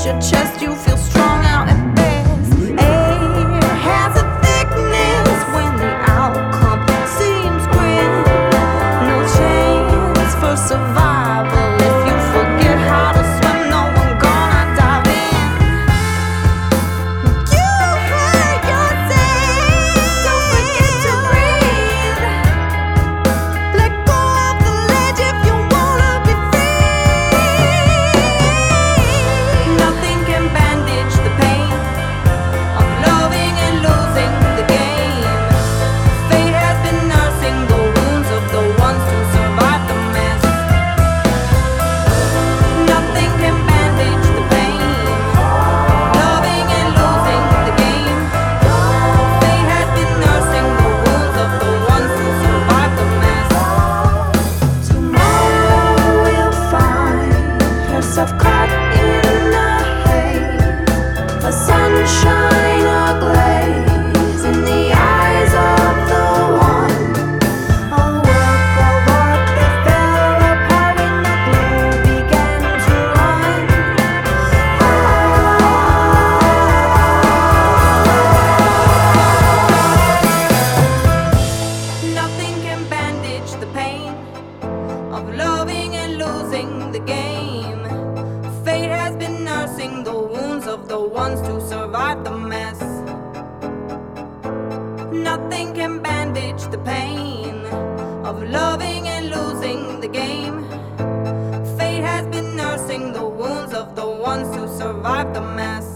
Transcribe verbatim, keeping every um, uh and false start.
hits your chest, you feel strong out at best. Air has a thickness when the outcome seems grim. No chance for survival if you forget how to swim. No one gonna dive in. You hurt yourself. Don't forget to breathe. Let go of the ledge if you wanna be free. Nothing can bandage the pain of loving and losing the game. Fate has been nursing the wounds of the ones who survived the mess. Nothing can bandage the pain of loving and losing the game. Fate has been nursing the wounds of the ones who survived the mess. Tomorrow we'll find herself caught in a haze, a sunshine ablaze in the eyes of the one. A work of art that fell apart when the glue began to run. Nothing can bandage the pain of loving and losing the game. Fate has been nursing the wounds of the ones who survived the mess. Nothing can bandage the pain of loving and losing the game. Fate has been nursing the wounds of the ones who survived the mess.